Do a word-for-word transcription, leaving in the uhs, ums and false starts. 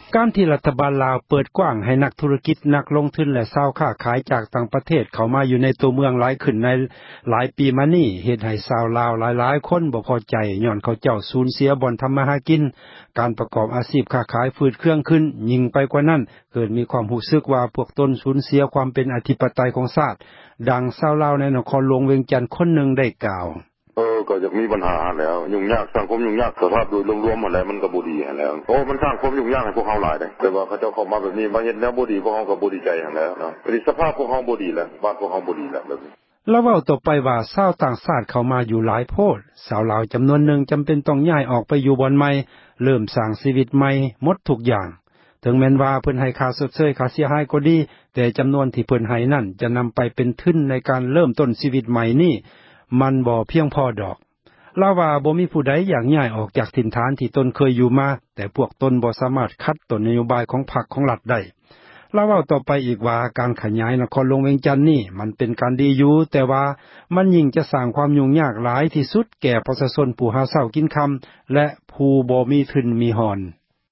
การที่รัฐบาลลาวเปิดกว้างให้นักธุรกิจนักลงทุนและชาวค้าขายจากต่างประเทศเข้ามาอยู่ในตัวเมืองหลายขึ้นในหลายปีมานี้เฮ็ดให้ชาวลาวหลายๆคนบ่พอใจย้อนเขาเจ้าสูญเสียบ่อนทำมาหากินการประกอบอาชีพค้าขายฝืดเครื่องขึ้นยิ่งไปกว่านั้นเกิดมีความรู้สึกว่าพวกตนสูญเสียความเป็นอธิปไตยของชาติดังชาวลาวในนครหลวงเวียงจันทน์คนหนึ่งได้กล่าวเออก็จะมีปัญหาแล้วยุ่งยากสังคมยุ่งยากสภาพโดยรวมๆหมดแล้วมันก็บ่ดีแล้วโอ้มันสร้างความยุ่งยากให้พวกเฮาหลายเด้แต่ว่าเขาเจ้าเข้ามาแบบนี้มาเฮ็ดแนวบ่ดีพวกเฮาก็บ่ดีใจหั่นแล้วเนาะคือสภาพพวกเฮาบ่ดีแล้วบ้านพวกเฮาบ่ดีแล้วแบบนี้แล้วเว้าต่อไปว่าชาวต่างชาติเข้ามาอยู่หลายโพดชาวลาวจํานวนหนึ่งจําเป็นต้องย้ายออกไปอยู่บ่อนใหม่เริ่มสร้างชีวิตใหม่หมดทุกอย่างถึงแม้นว่าเพิ่นให้ค่าชดเชยค่าเสียหายก็ดีแต่จํานวนที่เพิ่นให้นั่นจะนําไปเป็นทุนในการเริ่มต้นชีวิตใหม่นี้มันบ่เพียงพอดอกลาว่าบ่มีผู้ใดอยากย้ายออกจากถิ่นฐานที่ตนเคยอยู่มาแต่พวกตนบ่สามารถขัดต่อนโยบายของพรรคของรัฐได้ลาเว้าต่อไปอีกว่าการขยายนครหลวงเวียงจันทน์นี่มันเป็นการดีอยู่แต่ว่ามันยิ่งจะสร้างความยุ่งยากหลายที่สุดแก่ประชาชนผู้หาเช้ากินค่ำและผู้บ่มีทุนมีหอน